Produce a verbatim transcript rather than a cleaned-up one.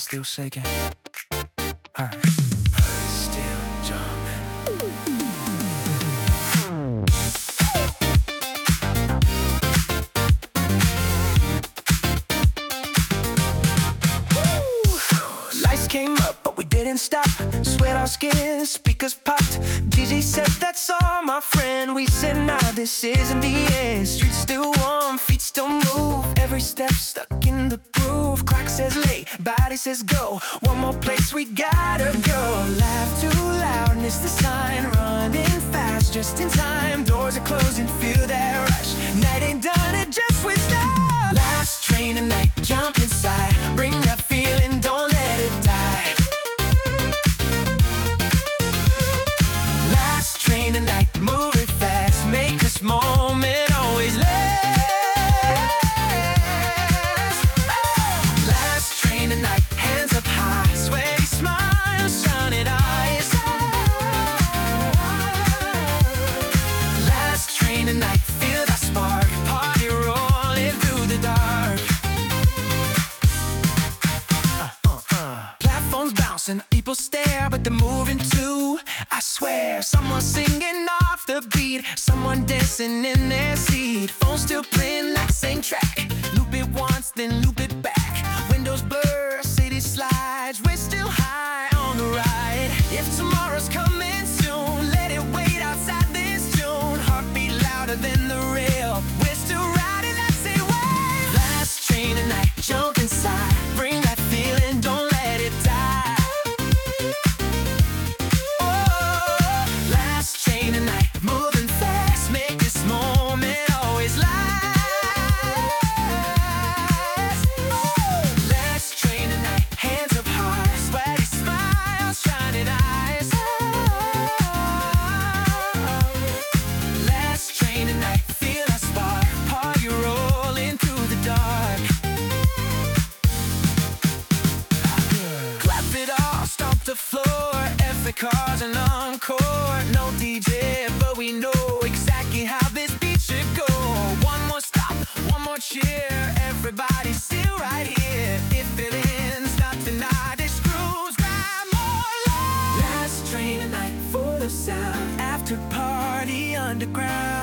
still shaking. Huh. Still jumping. Lights came up, but we didn't stop. Sweat our skin, speakers popped. D J said, "That's all, my friend." We said, "Nah, this isn't the end." Streets still warm, feet still move. Every step stuck in the groove. Clock says late, body says go. One more place, we gotta go. Laugh too loud, and it's the sign. Running fast, just in time. Doors are closing, feel that rush. Night ain't done, it just with stop. Last train of night, jump inside. Bring that feeling, don't let it die. Last train of night, moving fast. Make this moment always last. Last train of night, hands up high. Sweaty smiles, shining eyes. Last train of night, feel that spark. Party rolling through the dark. Platforms bouncing, people stare, but they're moving too. I swear, someone's singing off the beat, someone dancing in their seat. Phone still playing that same track. Loop it once, then loop it back. Windows blur, city slides. We're still high on the ride. If tomorrow's coming soon, let it wait outside this tune. Heartbeat louder than the rail. We're still riding that same wave. Last train of night, jump inside. Bring that feeling, don't let it die. Oh, last train of night, moving fast. Make this moment always last. Oh, last train of night, hands up high. Sweaty smiles, shining eyes. Last train of night, feel that spark. Party rolling through the dark. Clap it all, stomp the floor. Every car's an encore. No D J, but we know exactly how this beat should go. One more stop, one more cheer. Everybody's still right here. If it ends, not tonight. This groove's got more love. Last train of night, full of sound. After party underground.